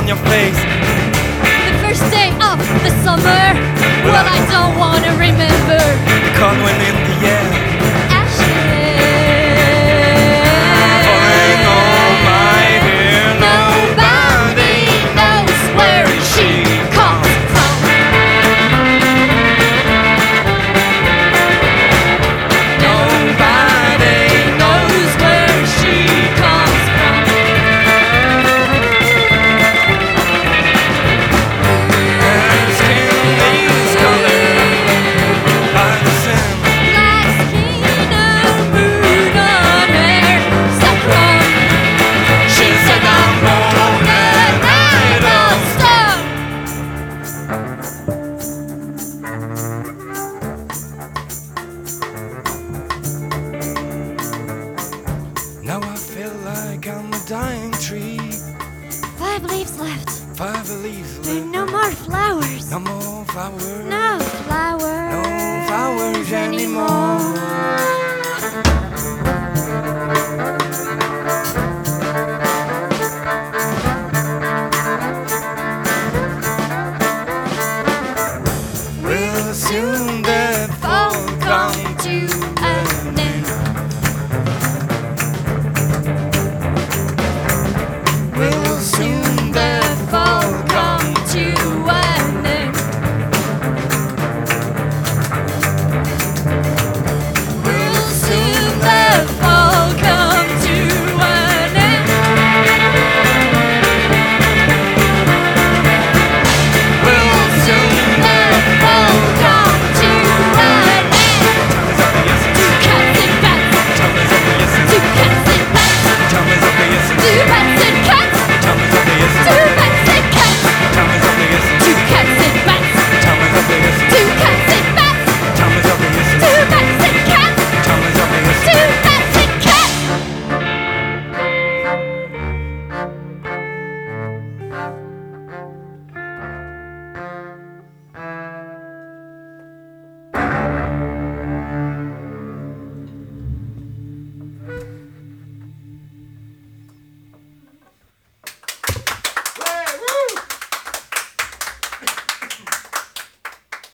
your face. The first day of the summer. Well, I don't wanna remember. The cold wind in the air. Falling on my hair. Nobody knows where she comes from. Nobody knows where she comes from. And skin is colored by the sun. Black skin and moon on hair. Saffron. She said I'm born and made of stone. Now I feel like I'm a dying tree. 5 leaves left. 5 leaves There are left. no more flowers. No more flowers. No flowers. No flowers anymore.